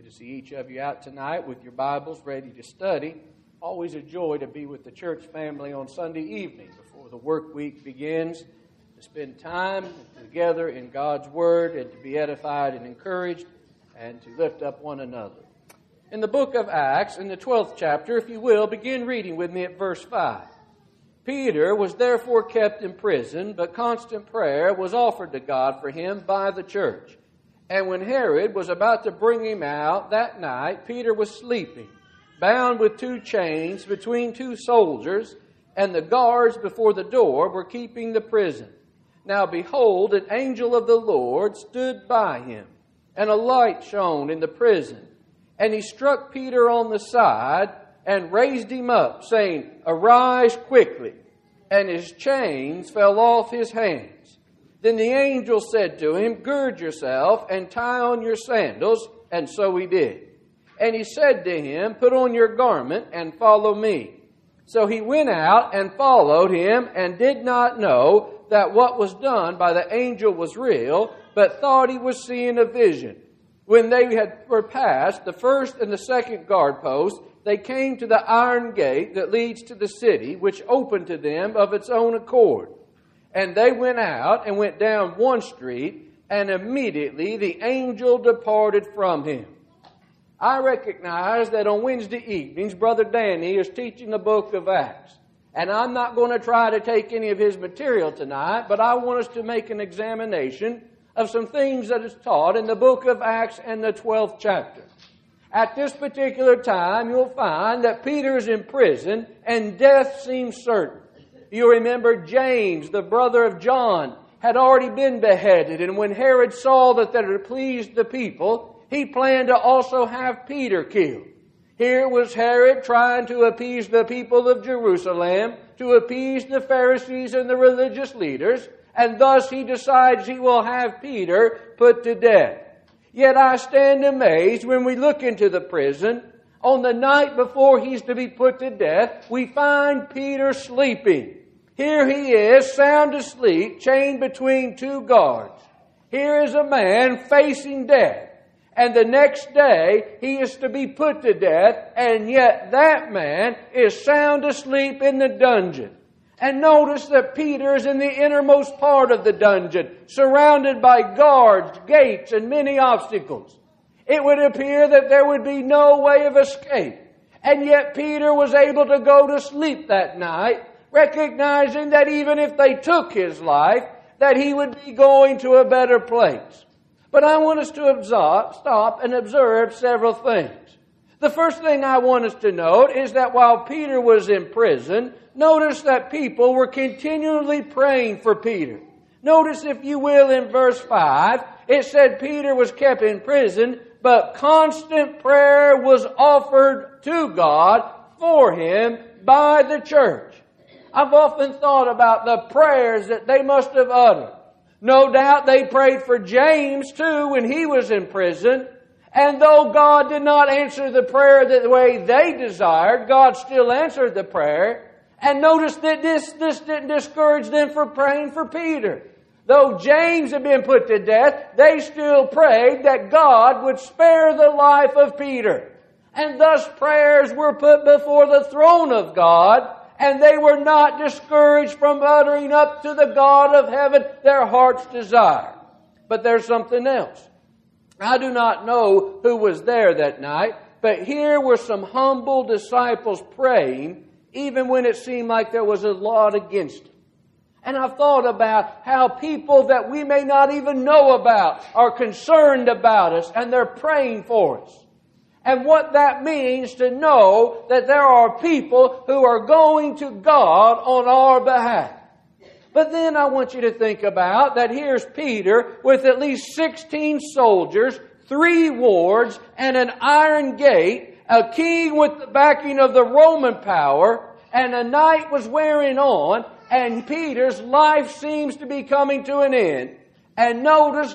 to see each of you out tonight with your Bibles ready to study. Always a joy to be with the church family on Sunday evening before the work week begins, to spend time together in God's Word and to be edified and encouraged and to lift up one another. In the book of Acts, in the 12th chapter, if you will, begin reading with me at verse 5. Peter was therefore kept in prison, but constant prayer was offered to God for him by the church. And when Herod was about to bring him out that night, Peter was sleeping, bound with 2 chains between 2 soldiers, and the guards before the door were keeping the prison. Now behold, an angel of the Lord stood by him, and a light shone in the prison. And he struck Peter on the side and raised him up, saying, "Arise quickly." And his chains fell off his hands. Then the angel said to him, "Gird yourself and tie on your sandals." And so he did. And he said to him, "Put on your garment and follow me." So he went out and followed him, and did not know that what was done by the angel was real, but thought he was seeing a vision. When they were past the first and the second guard post, they came to the iron gate that leads to the city, which opened to them of its own accord. And they went out and went down one street, and immediately the angel departed from him. I recognize that on Wednesday evenings, Brother Danny is teaching the book of Acts. And I'm not going to try to take any of his material tonight, but I want us to make an examination of some things that is taught in the book of Acts and the 12th chapter. At this particular time, you'll find that Peter is in prison and death seems certain. You remember James, the brother of John, had already been beheaded. And when Herod saw that it pleased the people, he planned to also have Peter killed. Here was Herod trying to appease the people of Jerusalem, to appease the Pharisees and the religious leaders, and thus he decides he will have Peter put to death. Yet I stand amazed when we look into the prison. On the night before he's to be put to death, we find Peter sleeping. Here he is, sound asleep, chained between 2 guards. Here is a man facing death. And the next day, he is to be put to death, and yet that man is sound asleep in the dungeon. And notice that Peter is in the innermost part of the dungeon, surrounded by guards, gates, and many obstacles. It would appear that there would be no way of escape. And yet Peter was able to go to sleep that night, recognizing that even if they took his life, that he would be going to a better place. But I want us to stop and observe several things. The first thing I want us to note is that while Peter was in prison, notice that people were continually praying for Peter. Notice, if you will, in verse 5, it said Peter was kept in prison, but constant prayer was offered to God for him by the church. I've often thought about the prayers that they must have uttered. No doubt they prayed for James too when he was in prison. And though God did not answer the prayer the way they desired, God still answered the prayer. And notice that this didn't discourage them from praying for Peter. Though James had been put to death, they still prayed that God would spare the life of Peter. And thus prayers were put before the throne of God, and they were not discouraged from uttering up to the God of heaven their heart's desire. But there's something else. I do not know who was there that night, but here were some humble disciples praying, even when it seemed like there was a lot against them. And I've thought about how people that we may not even know about are concerned about us, and they're praying for us. And what that means to know that there are people who are going to God on our behalf. But then I want you to think about that here's Peter with at least 16 soldiers, 3 wards, and an iron gate, a king with the backing of the Roman power, and a night was wearing on, and Peter's life seems to be coming to an end. And notice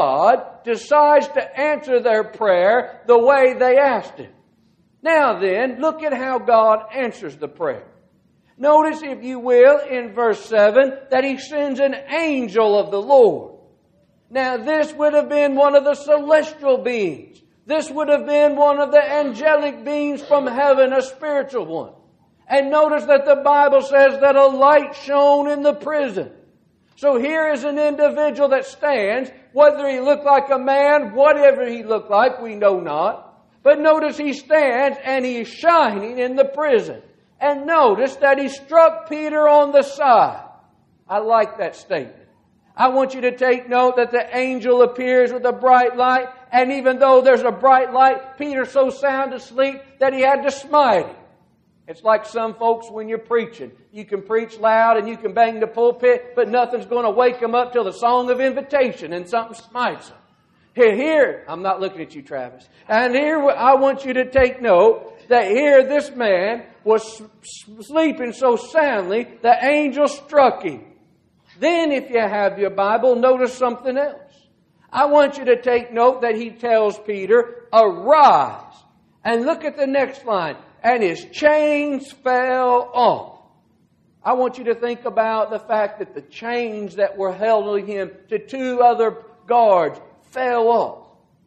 God decides to answer their prayer the way they asked Him. Now then, look at how God answers the prayer. Notice, if you will, in verse 7, that He sends an angel of the Lord. Now this would have been one of the celestial beings. This would have been one of the angelic beings from heaven, a spiritual one. And notice that the Bible says that a light shone in the prison. So here is an individual that stands, whether he looked like a man, whatever he looked like, we know not. But notice he stands and he's shining in the prison. And notice that he struck Peter on the side. I like that statement. I want you to take note that the angel appears with a bright light, and even though there's a bright light, Peter's so sound asleep that he had to smite him. It's like some folks when you're preaching. You can preach loud and you can bang the pulpit, but nothing's going to wake them up till the song of invitation and something smites them. Here, I'm not looking at you, Travis. And here I want you to take note that here this man was sleeping so soundly, the angel struck him. Then if you have your Bible, notice something else. I want you to take note that he tells Peter, arise. And look at the next line. And his chains fell off. I want you to think about the fact that the chains that were holding him to two other guards fell off.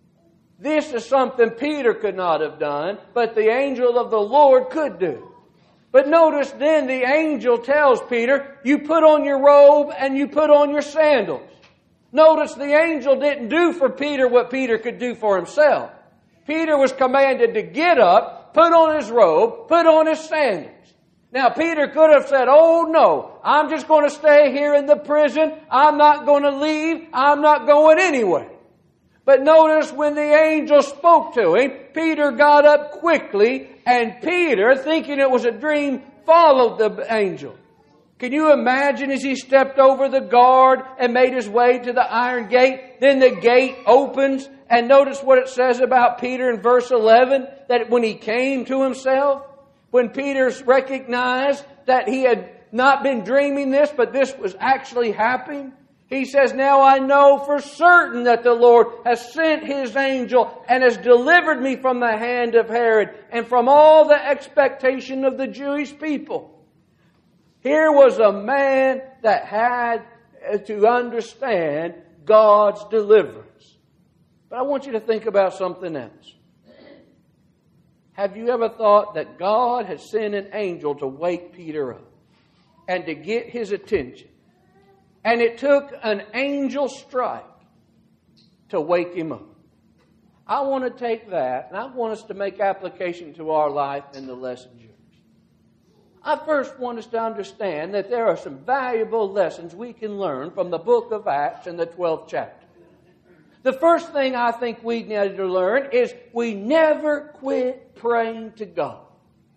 This is something Peter could not have done, but the angel of the Lord could do. But notice then the angel tells Peter, you put on your robe and you put on your sandals. Notice the angel didn't do for Peter what Peter could do for himself. Peter was commanded to get up, put on his robe, put on his sandals. Now Peter could have said, oh no, I'm just going to stay here in the prison. I'm not going to leave. I'm not going anywhere. But notice when the angel spoke to him, Peter got up quickly, and Peter, thinking it was a dream, followed the angel. Can you imagine as he stepped over the guard and made his way to the iron gate? Then the gate opens, and notice what it says about Peter in verse 11, that when he came to himself, when Peter recognized that he had not been dreaming this, but this was actually happening, he says, now I know for certain that the Lord has sent His angel and has delivered me from the hand of Herod and from all the expectation of the Jewish people. Here was a man that had to understand God's deliverance. But I want you to think about something else. Have you ever thought that God has sent an angel to wake Peter up and to get his attention? And it took an angel strike to wake him up. I want to take that, and I want us to make application to our life in the lesson journals. I first want us to understand that there are some valuable lessons we can learn from the book of Acts in the 12th chapter. The first thing I think we need to learn is we never quit praying to God.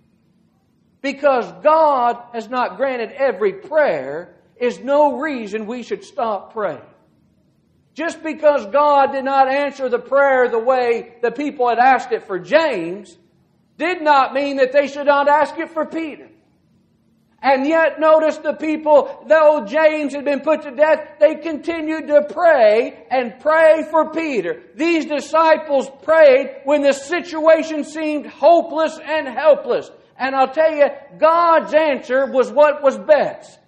Because God has not granted every prayer is no reason we should stop praying. Just because God did not answer the prayer the way the people had asked it for James, did not mean that they should not ask it for Peter. And yet notice the people, though James had been put to death, they continued to pray and pray for Peter. These disciples prayed when the situation seemed hopeless and helpless. And I'll tell you, God's answer was what was best.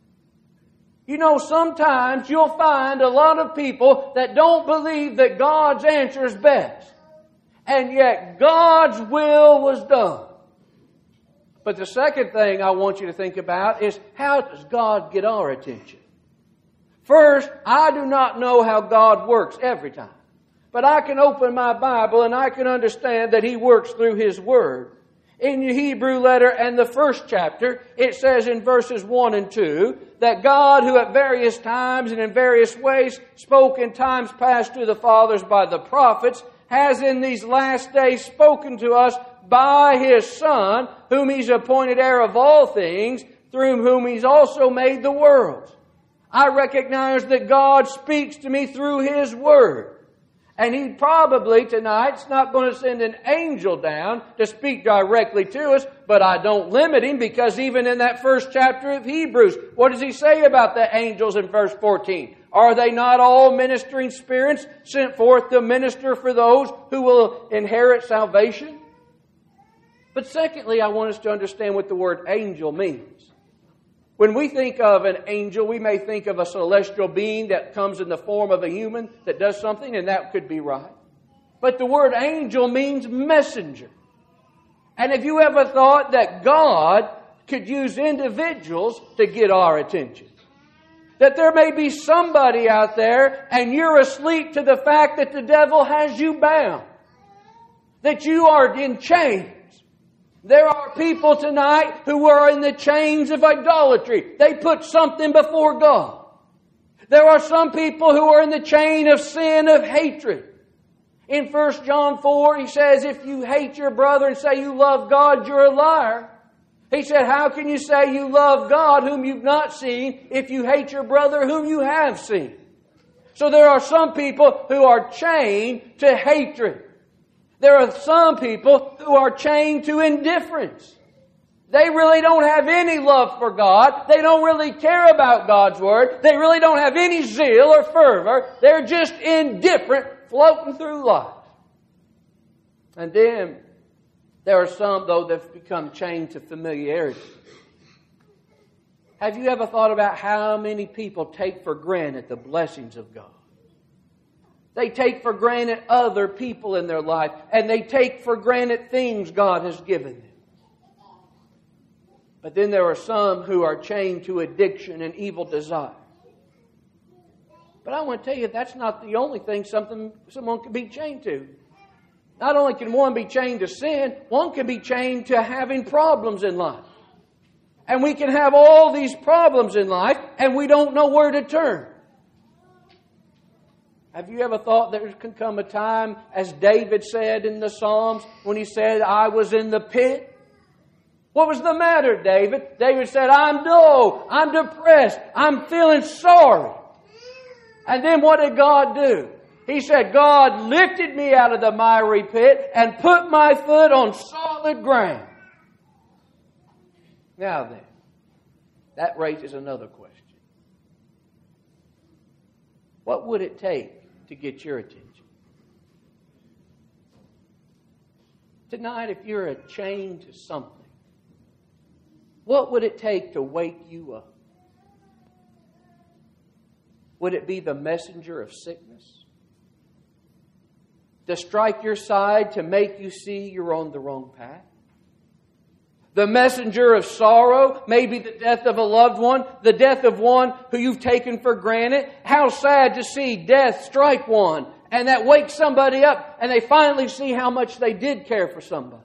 You know, sometimes you'll find a lot of people that don't believe that God's answer is best. And yet God's will was done. But the second thing I want you to think about is, how does God get our attention? First, I do not know how God works every time. But I can open my Bible and I can understand that He works through His Word. In the Hebrew letter and the first chapter, it says in verses 1 and 2 that God, who at various times and in various ways spoke in times past to the fathers by the prophets, has in these last days spoken to us by His Son, whom He's appointed heir of all things, through whom He's also made the worlds. I recognize that God speaks to me through His Word. And He probably tonight's not going to send an angel down to speak directly to us, but I don't limit Him, because even in that first chapter of Hebrews, what does He say about the angels in verse 14? Are they not all ministering spirits sent forth to minister for those who will inherit salvation? But secondly, I want us to understand what the word angel means. When we think of an angel, we may think of a celestial being that comes in the form of a human that does something, and that could be right. But the word angel means messenger. And have you ever thought that God could use individuals to get our attention? That there may be somebody out there and you're asleep to the fact that the devil has you bound. That you are in chains. There are people tonight who are in the chains of idolatry. They put something before God. There are some people who are in the chain of sin, of hatred. In 1 John 4, he says, if you hate your brother and say you love God, you're a liar. He said, how can you say you love God whom you've not seen if you hate your brother whom you have seen? So there are some people who are chained to hatred. There are some people who are chained to indifference. They really don't have any love for God. They don't really care about God's Word. They really don't have any zeal or fervor. They're just indifferent, floating through life. And then there are some, though, that have become chained to familiarity. Have you ever thought about how many people take for granted the blessings of God? They take for granted other people in their life, and they take for granted things God has given them. But then there are some who are chained to addiction and evil desire. But I want to tell you, that's not the only thing someone can be chained to. Not only can one be chained to sin, one can be chained to having problems in life. And we can have all these problems in life, and we don't know where to turn. Have you ever thought there can come a time, as David said in the Psalms, when he said, I was in the pit? What was the matter, David? David said, I'm dull, I'm depressed, I'm feeling sorry. And then what did God do? He said, God lifted me out of the miry pit and put my foot on solid ground. Now then, that raises another question. What would it take to get your attention? Tonight, if you're chained to something, what would it take to wake you up? Would it be the messenger of sickness? To strike your side to make you see you're on the wrong path? The messenger of sorrow, maybe the death of a loved one, the death of one who you've taken for granted. How sad to see death strike one, and that wakes somebody up, and they finally see how much they did care for somebody.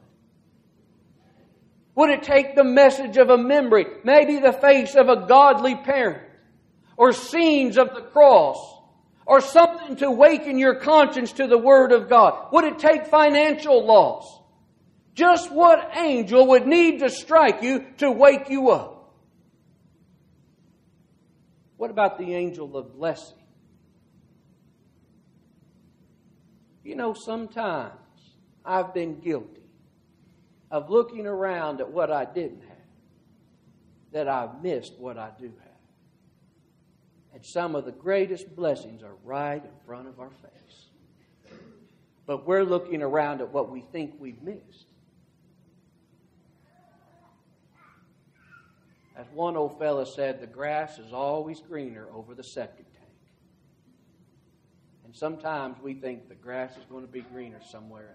Would it take the message of a memory, maybe the face of a godly parent, or scenes of the cross, or something to waken your conscience to the Word of God? Would it take financial loss? Just what angel would need to strike you to wake you up? What about the angel of blessing? You know, sometimes I've been guilty of looking around at what I didn't have, that I've missed what I do have. And some of the greatest blessings are right in front of our face. But we're looking around at what we think we've missed. As one old fella said, the grass is always greener over the septic tank. And sometimes we think the grass is going to be greener somewhere else.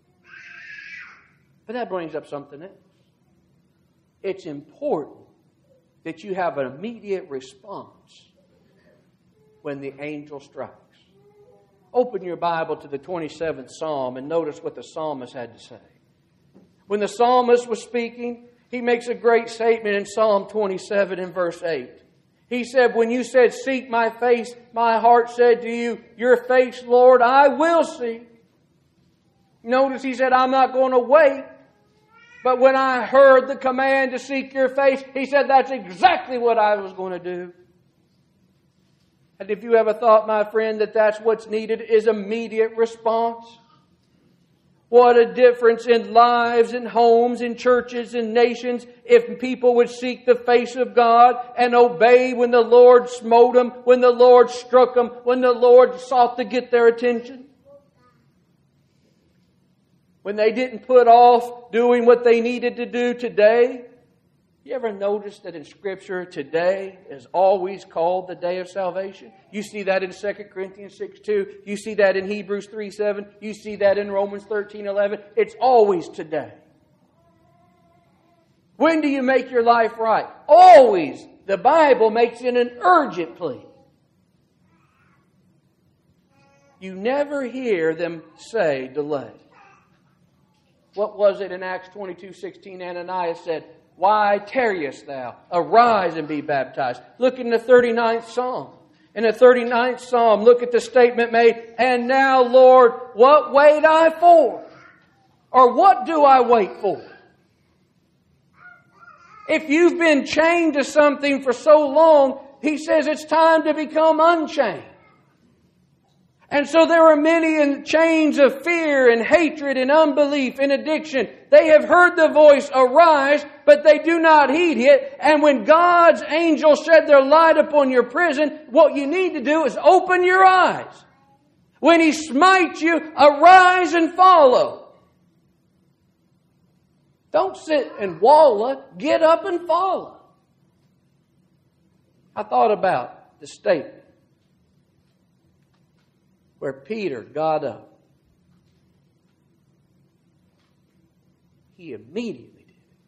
But that brings up something else. It's important that you have an immediate response when the angel strikes. Open your Bible to the 27th Psalm and notice what the psalmist had to say. When the psalmist was speaking, he makes a great statement in Psalm 27 and verse 8. He said, when you said, seek my face, my heart said to you, your face, Lord, I will seek. Notice he said, I'm not going to wait. But when I heard the command to seek your face, he said, that's exactly what I was going to do. And if you ever thought, my friend, that that's what's needed is immediate response? What a difference in lives and homes and churches and nations if people would seek the face of God and obey when the Lord smote them, when the Lord struck them, when the Lord sought to get their attention. When they didn't put off doing what they needed to do today. You ever notice that in Scripture today is always called the day of salvation? You see that in 2 Corinthians 6:2. You see that in Hebrews 3:7. You see that in Romans 13:11. It's always today. When do you make your life right? Always. The Bible makes it an urgent plea. You never hear them say delay. What was it in Acts 22:16? Ananias said, "Why tarriest thou? Arise and be baptized." Look in the 39th Psalm. In the 39th Psalm, look at the statement made, "And now, Lord, what wait I for?" Or what do I wait for? If you've been chained to something for so long, he says it's time to become unchained. And so there are many in chains of fear and hatred and unbelief and addiction. They have heard the voice, "Arise," but they do not heed it. And when God's angels shed their light upon your prison, what you need to do is open your eyes. When He smites you, arise and follow. Don't sit and wallow. Get up and follow. I thought about the statement where Peter got up. He immediately did it.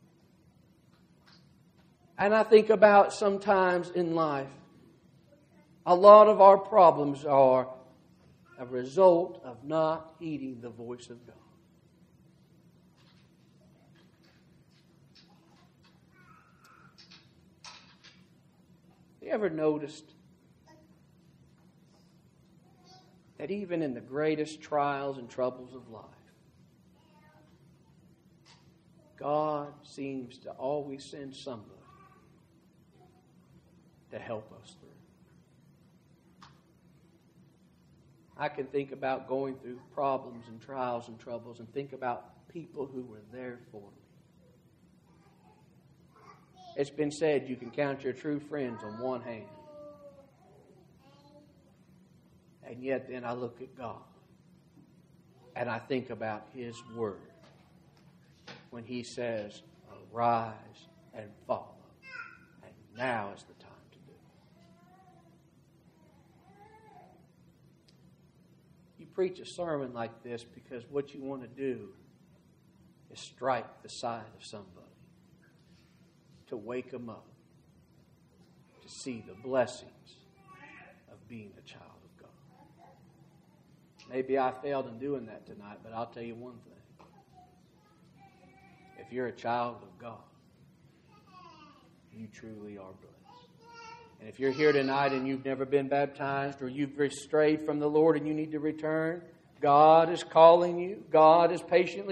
And I think about sometimes in life, a lot of our problems are a result of not heeding the voice of God. You ever noticed that even in the greatest trials and troubles of life, God seems to always send somebody to help us through? I can think about going through problems and trials and troubles and think about people who were there for me. It's been said you can count your true friends on one hand. And yet then I look at God and I think about His Word when He says, "Arise and follow." And now is the time to do it. You preach a sermon like this because what you want to do is strike the side of somebody, to wake them up, to see the blessings of being a child of God. Maybe I failed in doing that tonight, but I'll tell you one thing. If you're a child of God, you truly are blessed. And if you're here tonight and you've never been baptized, or you've strayed from the Lord and you need to return, God is calling you. God is patiently